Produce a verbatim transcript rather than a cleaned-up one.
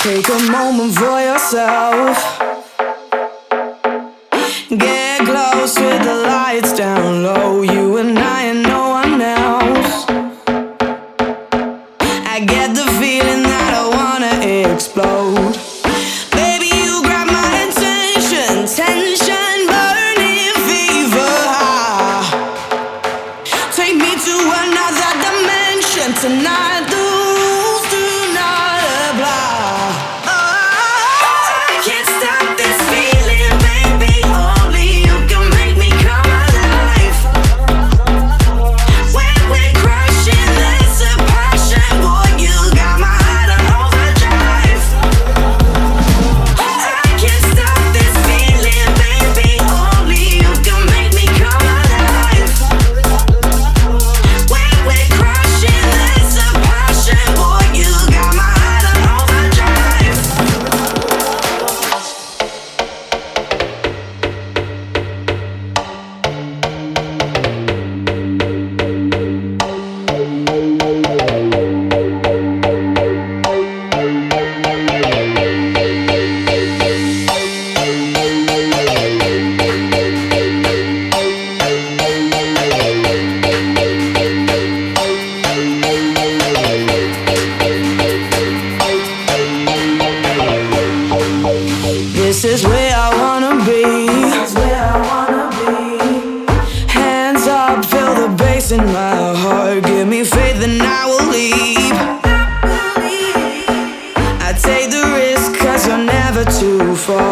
Take a moment for yourself. Get close with the lights down low. You and I and no one else. I get the feeling that I wanna explode. Baby, you grab my attention. Tension, burning fever high. Take me to another dimension tonight. The rules do not apply. This is where I wanna be. This is where I wanna be. Hands up, feel the bass in my heart. Give me faith and I will leave. I take the risk cause you're never too far.